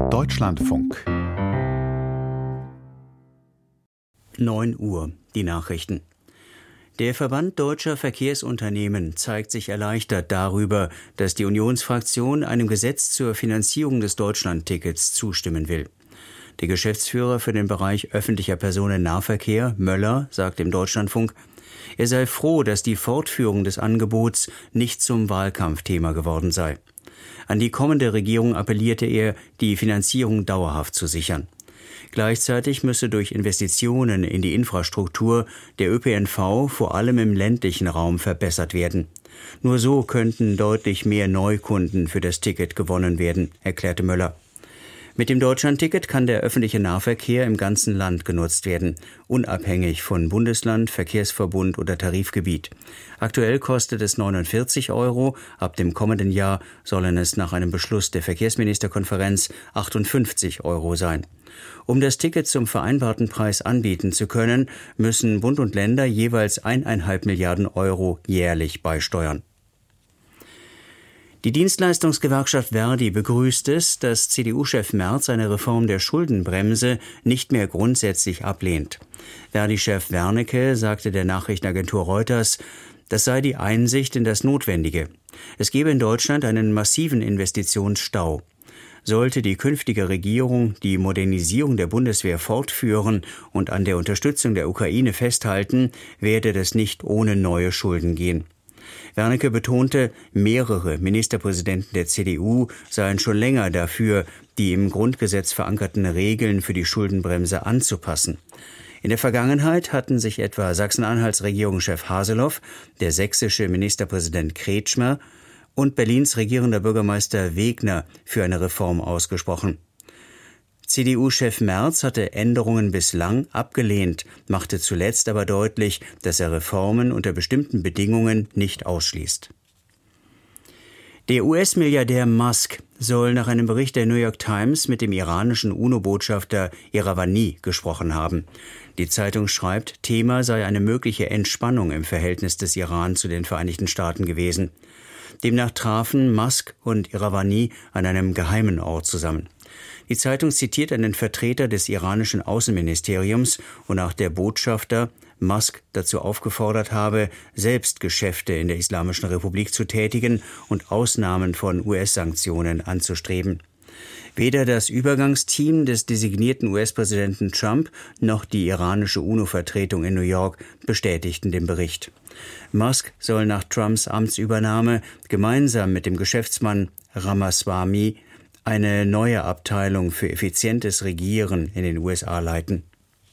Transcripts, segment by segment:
Deutschlandfunk 9 Uhr, die Nachrichten. Der Verband Deutscher Verkehrsunternehmen zeigt sich erleichtert darüber, dass die Unionsfraktion einem Gesetz zur Finanzierung des Deutschlandtickets zustimmen will. Der Geschäftsführer für den Bereich öffentlicher Personennahverkehr, Möller, sagt im Deutschlandfunk, er sei froh, dass die Fortführung des Angebots nicht zum Wahlkampfthema geworden sei. An die kommende Regierung appellierte er, die Finanzierung dauerhaft zu sichern. Gleichzeitig müsse durch Investitionen in die Infrastruktur der ÖPNV vor allem im ländlichen Raum verbessert werden. Nur so könnten deutlich mehr Neukunden für das Ticket gewonnen werden, erklärte Möller. Mit dem Deutschlandticket kann der öffentliche Nahverkehr im ganzen Land genutzt werden, unabhängig von Bundesland, Verkehrsverbund oder Tarifgebiet. Aktuell kostet es 49 €, ab dem kommenden Jahr sollen es nach einem Beschluss der Verkehrsministerkonferenz 58 € sein. Um das Ticket zum vereinbarten Preis anbieten zu können, müssen Bund und Länder jeweils 1,5 Milliarden € jährlich beisteuern. Die Dienstleistungsgewerkschaft ver.di begrüßt es, dass CDU-Chef Merz eine Reform der Schuldenbremse nicht mehr grundsätzlich ablehnt. ver.di-Chef Wernicke sagte der Nachrichtenagentur Reuters, das sei die Einsicht in das Notwendige. Es gebe in Deutschland einen massiven Investitionsstau. Sollte die künftige Regierung die Modernisierung der Bundeswehr fortführen und an der Unterstützung der Ukraine festhalten, werde das nicht ohne neue Schulden gehen. Wernicke betonte, mehrere Ministerpräsidenten der CDU seien schon länger dafür, die im Grundgesetz verankerten Regeln für die Schuldenbremse anzupassen. In der Vergangenheit hatten sich etwa Sachsen-Anhalts Regierungschef Haseloff, der sächsische Ministerpräsident Kretschmer und Berlins regierender Bürgermeister Wegner für eine Reform ausgesprochen. CDU-Chef Merz hatte Änderungen bislang abgelehnt, machte zuletzt aber deutlich, dass er Reformen unter bestimmten Bedingungen nicht ausschließt. Der US-Milliardär Musk soll nach einem Bericht der New York Times mit dem iranischen UNO-Botschafter Iravani gesprochen haben. Die Zeitung schreibt, Thema sei eine mögliche Entspannung im Verhältnis des Iran zu den Vereinigten Staaten gewesen. Demnach trafen Musk und Iravani an einem geheimen Ort zusammen. Die Zeitung zitiert einen Vertreter des iranischen Außenministeriums, wonach der Botschafter Musk dazu aufgefordert habe, selbst Geschäfte in der Islamischen Republik zu tätigen und Ausnahmen von US-Sanktionen anzustreben. Weder das Übergangsteam des designierten US-Präsidenten Trump noch die iranische UNO-Vertretung in New York bestätigten den Bericht. Musk soll nach Trumps Amtsübernahme gemeinsam mit dem Geschäftsmann Ramaswamy eine neue Abteilung für effizientes Regieren in den USA leiten.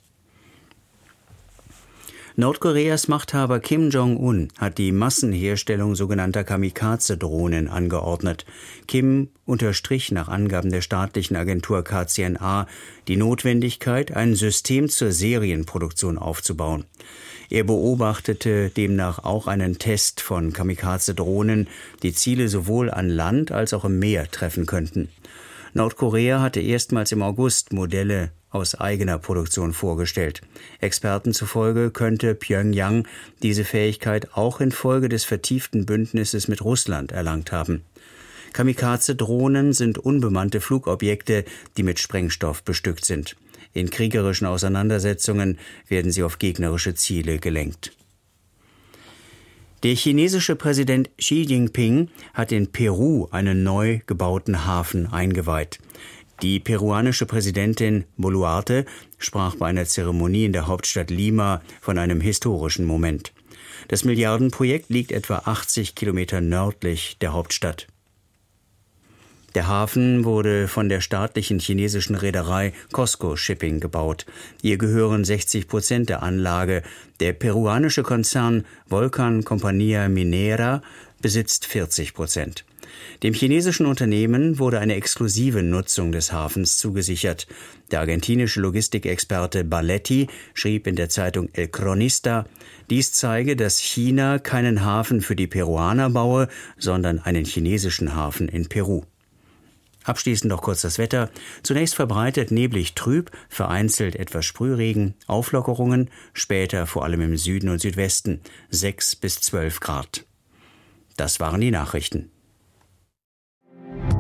Nordkoreas Machthaber Kim Jong-un hat die Massenherstellung sogenannter Kamikaze-Drohnen angeordnet. Kim unterstrich nach Angaben der staatlichen Agentur KCNA die Notwendigkeit, ein System zur Serienproduktion aufzubauen. Er beobachtete demnach auch einen Test von Kamikaze-Drohnen, die Ziele sowohl an Land als auch im Meer treffen könnten. Nordkorea hatte erstmals im August Modelle aus eigener Produktion vorgestellt. Experten zufolge könnte Pjöngjang diese Fähigkeit auch infolge des vertieften Bündnisses mit Russland erlangt haben. Kamikaze-Drohnen sind unbemannte Flugobjekte, die mit Sprengstoff bestückt sind. In kriegerischen Auseinandersetzungen werden sie auf gegnerische Ziele gelenkt. Der chinesische Präsident Xi Jinping hat in Peru einen neu gebauten Hafen eingeweiht. Die peruanische Präsidentin Boluarte sprach bei einer Zeremonie in der Hauptstadt Lima von einem historischen Moment. Das Milliardenprojekt liegt etwa 80 Kilometer nördlich der Hauptstadt. Der Hafen wurde von der staatlichen chinesischen Reederei COSCO Shipping gebaut. Ihr gehören 60% der Anlage. Der peruanische Konzern Volcan Compañía Minera besitzt 40%. Dem chinesischen Unternehmen wurde eine exklusive Nutzung des Hafens zugesichert. Der argentinische Logistikexperte Barletti schrieb in der Zeitung El Cronista, dies zeige, dass China keinen Hafen für die Peruaner baue, sondern einen chinesischen Hafen in Peru. Abschließend noch kurz das Wetter. Zunächst verbreitet neblig trüb, vereinzelt etwas Sprühregen, Auflockerungen, später vor allem im Süden und Südwesten 6 bis 12 Grad. Das waren die Nachrichten.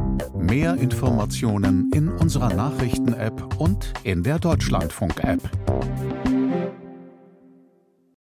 Mehr Informationen in unserer Nachrichten-App und in der Deutschlandfunk-App.